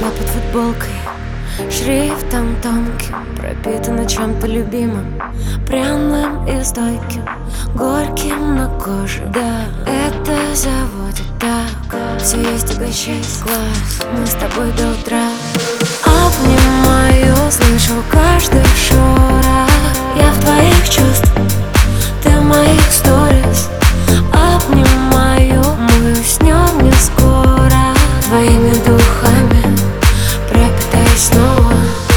тебя под футболкой шрифтом тонким, пропитано чем-то любимым, пряным и стойким, горьким на коже. Да, это заводит так. Все есть, угощайся, класс, мы с тобой до утра. Обнимаю, слышу каждый шорох. Я в твоих чувствах, ты в моих сторис. Обнимаю, мы уснем не скоро. Твоими духами пропитаюсь снова.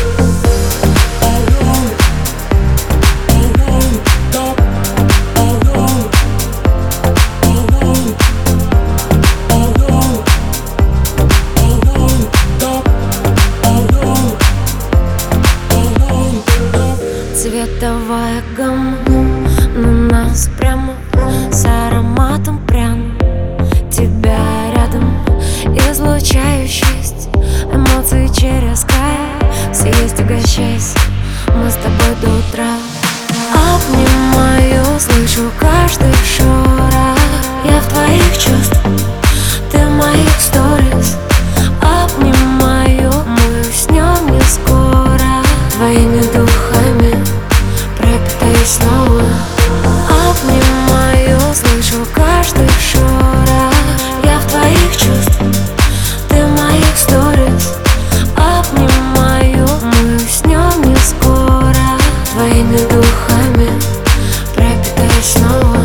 Цветовая гамма на нас прямо, с ароматом пряным. Тебя рядом, излучаю счастье, эмоции через край. Все есть, угощайся, мы с тобой до утра. Обнимаю, слышу каждый шорох. Я в твоих чувствах, ты в моих сторис. Обнимаю, мы уснем не скоро. Твоими духами пропитаюсь снова. Обнимаю, слышу каждый шорох. Я в твоих чувствах, ты в моих сторис. Обнимаю, мы уснем не скоро. Твоими духами пропитаюсь снова.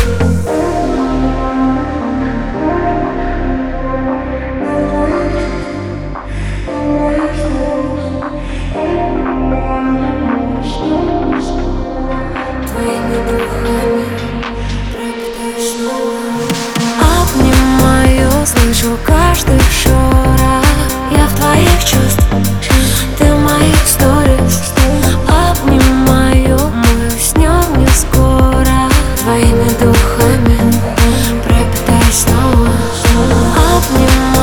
Обнимаю, слышу каждый шорох. Я в твоих чувствах, ты в моих сторис. Обнимаю, мы уснем не скоро. Твоими духами пропитаюсь снова. Обнимаю.